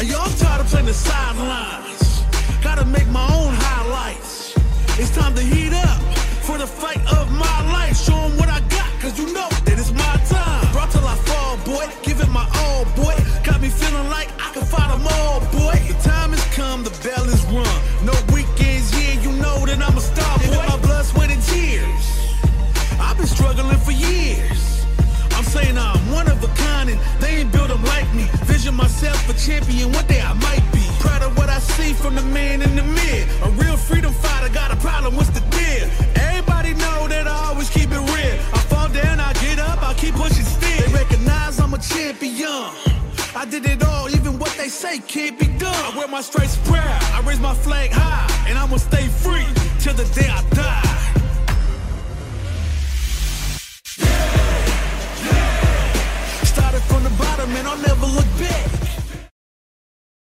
Y'all tired of playing the sidelines. Gotta make my own highlights. It's time to heat up for the fight of my life. Show 'em what I got, cause you know that it's my time. Brought till I fall, boy, give it my all, boy. Got me feeling like I can fight them all, boy. The time has come, the bell is rung. No weekends, yeah, you know that I'm a star, boy. My blood, sweat, and tears. I've been struggling for years. I'm saying I'm one of a kind and they ain't built them like me. Vision myself a champion, one day I might be. Proud of what I see from the man in the mid. A real freedom fighter, got a problem, what's the deal? Everybody know that I always keep it real. I fall down, I get up, I keep pushing still. They recognize I'm a champion. I did it all, even what they say can't be done. I wear my stripes proud, I raise my flag high, and I'ma stay free till the day I die. Started from the bottom and I'll never look back.